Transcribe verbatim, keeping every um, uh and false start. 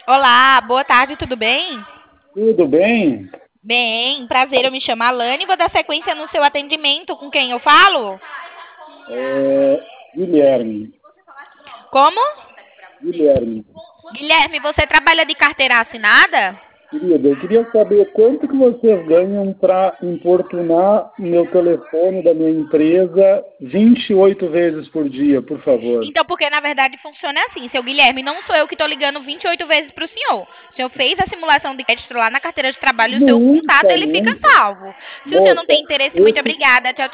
Olá, boa tarde, tudo bem? Tudo bem? Bem, prazer, eu me chamo Alane e vou dar sequência no seu atendimento. Com quem eu falo? É, Guilherme. Como? Guilherme, Guilherme, você trabalha de carteira assinada? querido, eu queria saber quanto que vocês ganham para importunar o meu telefone da minha empresa vinte e oito vezes por dia, por favor. Então, porque na verdade funciona assim, seu Guilherme, não sou eu que estou ligando vinte e oito vezes para o senhor. O senhor fez a simulação de crédito lá na carteira de trabalho e o seu contato Nunca, ele fica nunca. salvo. Se o senhor não Moça, tem interesse, muito esse obrigada. Tchau,